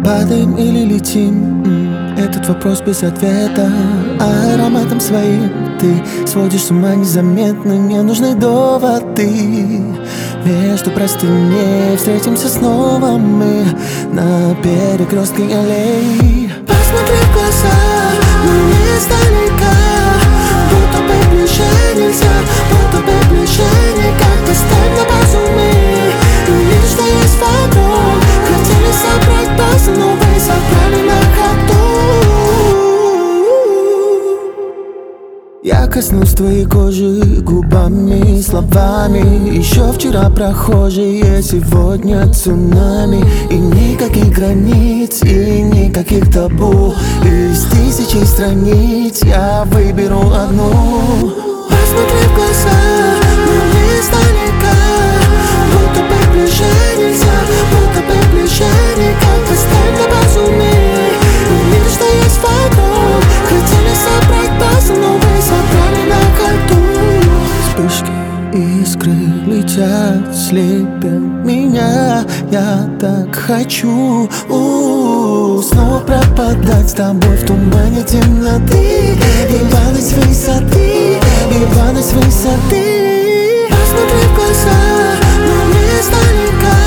Падаем или летим? Этот вопрос без ответа. Ароматом своим ты сводишь с ума незаметно. Мне нужны доводы. Между простыней встретимся снова мы на перекрестке аллей. Посмотри в глаза, но не издалека. Будто бы ближе нельзя, будто бы ближе никак. Доставь на базу мы и видишь, что есть вокруг. Хотели собрать базы, но вы собрали на ходу. Я коснусь твоей кожи губами, словами. Еще вчера прохожие, сегодня цунами. И никаких границ, и никаких табу. Из тысячи страниц я выберу одну. Посмотри в глаза, но не издалека. Будто бы ближе нельзя, будто бы ближе никак. Доставь на базу мир и видишь, что есть вокруг. Хотели собрать базу, но вы собрали на ходу. Вспышки искры летят, слепят меня. Я так хочу снова пропадать с тобой в тумане темноты. Ебаность высоты, ебаность высоты. Посмотри в глаза, но не издалека.